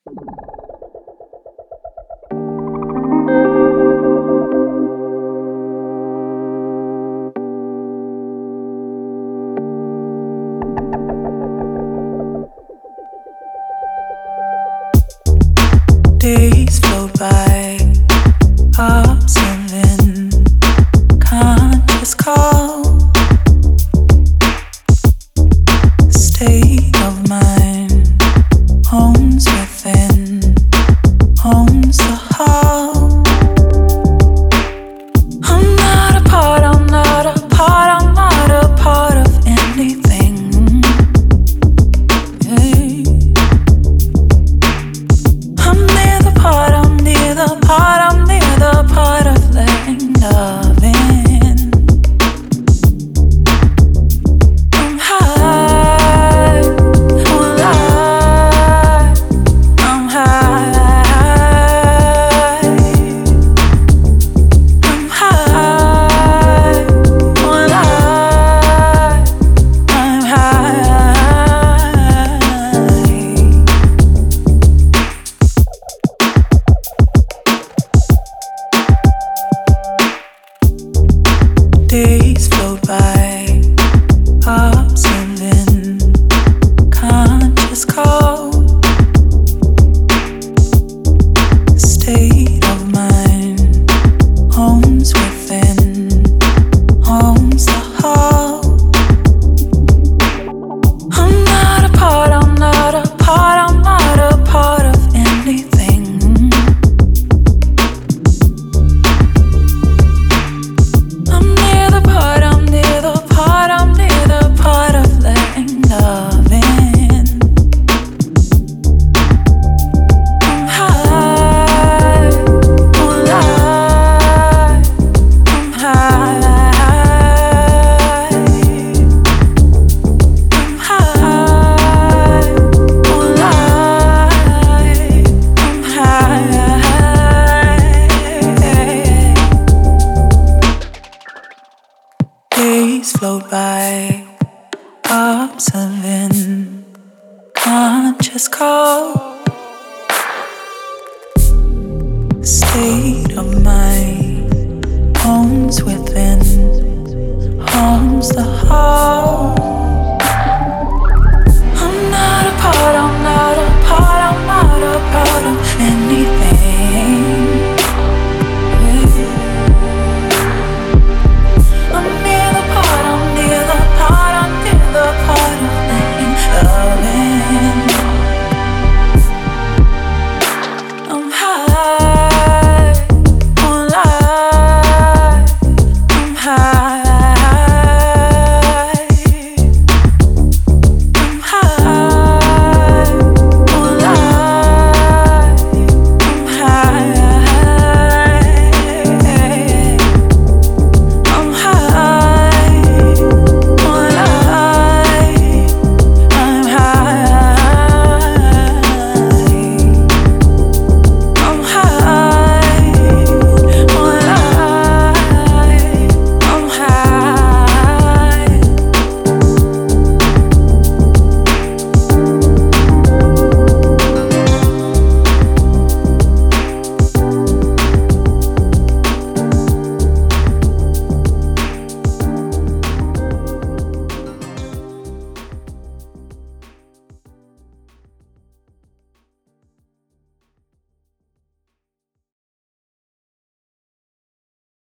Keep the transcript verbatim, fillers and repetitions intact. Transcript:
Days float by, observing, conscious call, state of mind, homes within, homes the hall. I'm not a part, I'm not a part, I'm not a part of anything. Hey. I'm near the part, I'm near the part, I'm near the part of letting love in. I'm high, I'm alive, I'm high, I'm high, I'm alive, I'm high. Days float by, observing, conscious call, state of mind, homes within, homes the hall. I'm not a part, I'm not a part, I'm not a part of anything. I'm near the part, I'm near the part, I'm near the part of letting love in. I'm high, I'm alive, I'm high, I'm high, I'm alive, I'm high. Days float by, observing, conscious call, state of mind, homes within, homes the hall.